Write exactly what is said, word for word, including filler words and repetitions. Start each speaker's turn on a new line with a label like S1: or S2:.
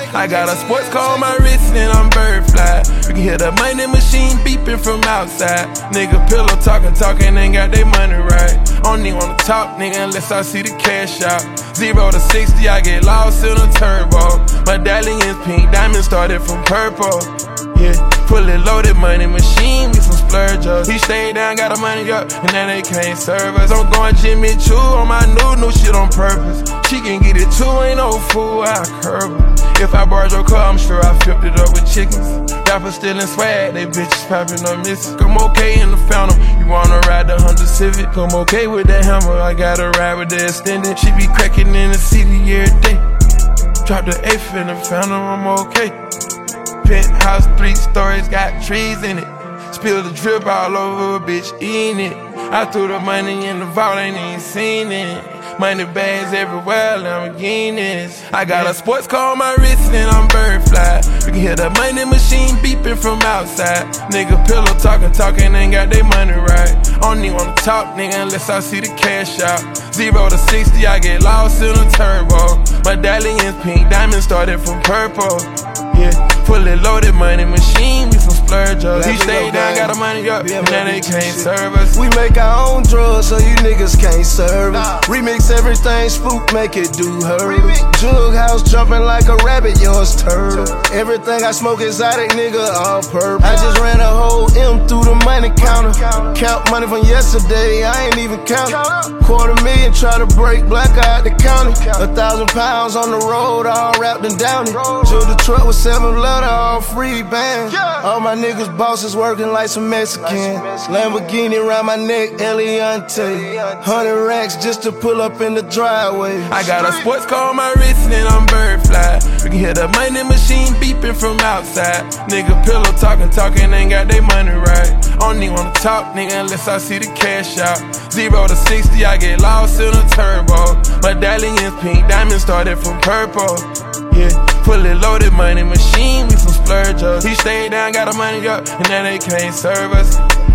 S1: I got a sports car on my wrist and I'm bird fly. You can hear the money machine beeping from outside. Nigga pillow talking, talking, ain't got they money right. I don't even wanna talk, nigga, unless I see the cash out. Zero to sixty, I get lost in a turbo. My medallion's pink, diamonds started from purple. Yeah, fully loaded money machine, we some splurgers. He stayed down, got the money up, and now they can't serve us. I'm going Jimmy Choo on my new, new shit on purpose. She can get it too, ain't no fool, I curve her. If I borrowed your car, I'm sure I flipped it up with chickens. Rappers stealing swag, they bitches popping up missing. Come okay in the Phantom, you wanna ride the Honda Civic? Come okay with that hammer, I gotta ride with the extended. She be cracking in the city every day. Drop the eighth in the Phantom, I'm okay. Penthouse, three stories, got trees in it. Spill the drip all over, bitch, eating it. I threw the money in the vault, ain't even seen it. Money bags everywhere, Lamborghinis. I got a sports car on my wrist and I'm bird fly. You can hear the money machine beeping from outside. Nigga pillow talking, talking, ain't got they money right. I don't even wanna talk, nigga, unless I see the cash out. Zero to sixty, I get lost in a turbo. My medallion's pink, diamonds started from purple. Yeah, fully loaded money machine, we some splurgers. He stayed down, got the money up, and now they can't serve us.
S2: We make our own drugs, so you niggas can't serve us. Remix everything, spook, make it do her. Jug house jumping like a rabbit, yours turtle. Everything I smoke exotic, nigga, all purple. I just ran a whole M through the money counter. Count money from yesterday, I ain't even count. Quarter million, try to break black out the county. A thousand pounds on the road, all wrapped and down it. Drove the truck with seven letter, all free band. All my niggas bosses working like some Mexican. Lamborghini around my neck, Eliante. Hundred racks just to pull up in the driveway.
S1: I got a sports car on my wrist and I'm bird fly. You can hear the money machine beeping from outside. Nigga pillow talking, talking, ain't got they money right. I don't even wanna talk, nigga, unless I see the cash out. Zero to sixty, I get lost in a turbo. My medallion's pink, diamonds started from purple. Yeah, fully loaded money machine, we some splurgers. He stayed down, got the money up, and now they can't serve us.